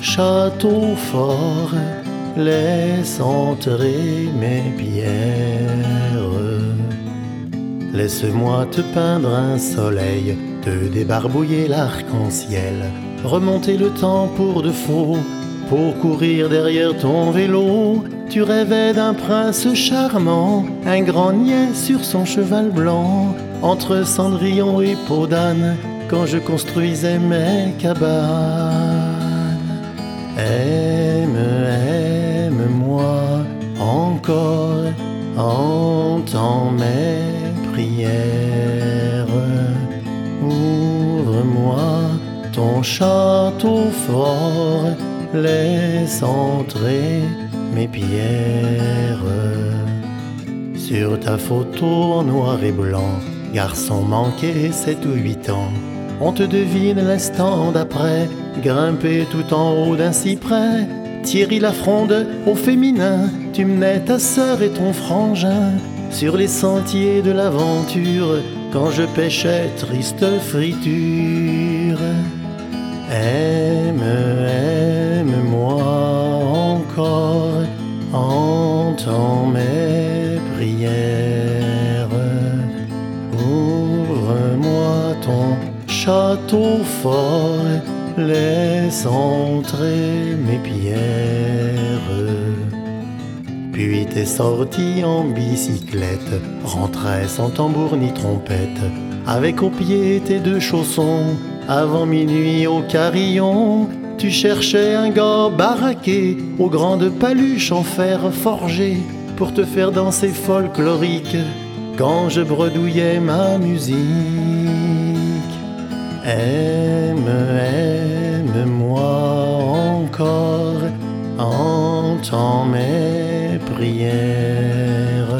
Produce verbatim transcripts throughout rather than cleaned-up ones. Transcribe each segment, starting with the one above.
château fort, laisse entrer mes pierres. Laisse-moi te peindre un soleil, te débarbouiller l'arc-en-ciel, remonter le temps pour de faux, pour courir derrière ton vélo. Tu rêvais d'un prince charmant, un grand niais sur son cheval blanc, entre Cendrillon et peau d'âne, quand je construisais mes cabanes. Aime, aime-moi encore, entends mes prières. Ouvre-moi ton château fort, laisse entrer mes pierres. Sur ta photo en noir et blanc, garçon manqué sept ou huit ans, on te devine l'instant d'après, grimpé tout en haut d'un cyprès. Thierry Lafronde au féminin, tu menais ta sœur et ton frangin sur les sentiers de l'aventure, quand je pêchais triste friture. Aime, aime-moi encore, entends mes prières. Ouvre-moi ton château fort, laisse entrer mes pierres. Puis t'es sorti en bicyclette, rentrais sans tambour ni trompette, avec aux pieds tes deux chaussons. Avant minuit au carillon, tu cherchais un gars baraqué aux grandes paluches en fer forgé, pour te faire danser folklorique quand je bredouillais ma musique. Aime, aime-moi encore, entends mes prières.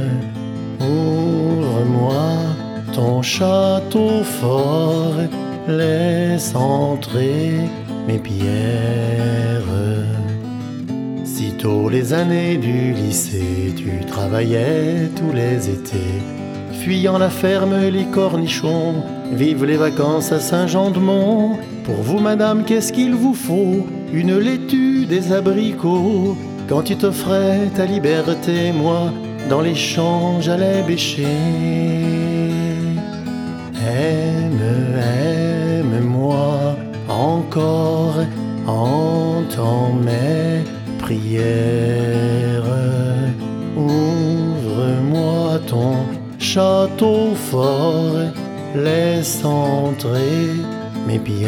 Ouvre-moi ton château fort, laisse entrer mes pierres. Sitôt les années du lycée, tu travaillais tous les étés, fuyant la ferme, les cornichons, vive les vacances à Saint-Jean-de-Mont. Pour vous, madame, qu'est-ce qu'il vous faut? Une laitue, des abricots. Quand tu t'offrais ta liberté, moi, dans les champs, j'allais bêcher. Aime, aime-moi encore, entends mes prières. Ouvre-moi ton château fort, laisse entrer mes pierres.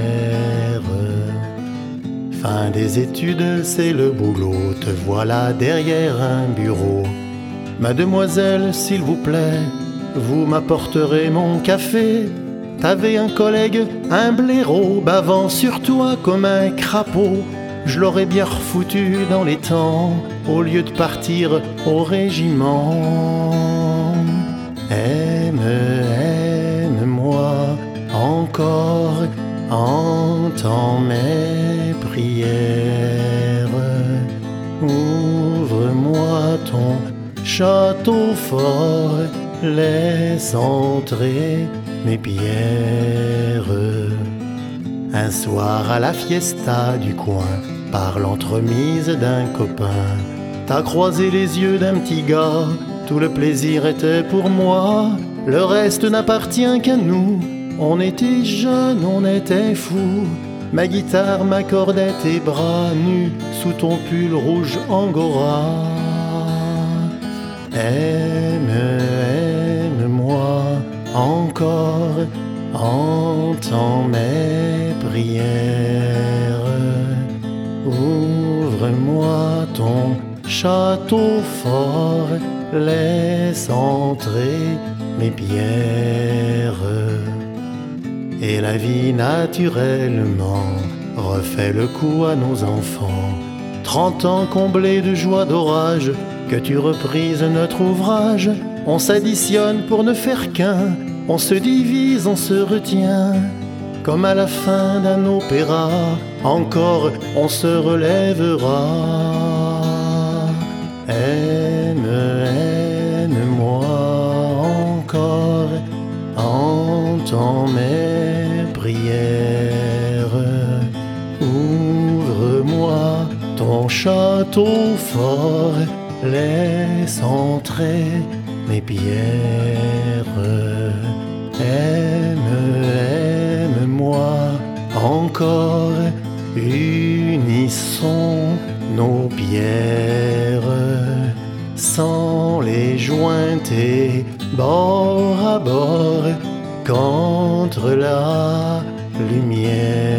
Fin des études, c'est le boulot, te voilà derrière un bureau. Mademoiselle, s'il vous plaît, vous m'apporterez mon café. T'avais un collègue, un blaireau, bavant sur toi comme un crapaud. Je l'aurais bien refoutu dans les temps, au lieu de partir au régiment. Aime, aime-moi encore, entends mes prières. Ouvre-moi ton château fort, laisse entrer mes pierres. Un soir à la fiesta du coin, par l'entremise d'un copain, t'as croisé les yeux d'un petit gars, tout le plaisir était pour moi, le reste n'appartient qu'à nous. On était jeunes, on était fous, ma guitare m'accordait tes bras nus, sous ton pull rouge angora. Aime, aime-moi encore, entends mes prières. Ouvre-moi ton château fort, laisse entrer mes pierres. Et la vie naturellement refait le coup à nos enfants. Trente ans comblés de joie d'orage, que tu reprises notre ouvrage. On s'additionne pour ne faire qu'un, on se divise, on se retient. Comme à la fin d'un opéra, encore on se relèvera. Aime, aime-moi encore, entends mes prières. Ouvre château fort, laisse entrer mes pierres. Aime, aime-moi encore, unissons nos pierres, sans les jointer bord à bord, contre la lumière.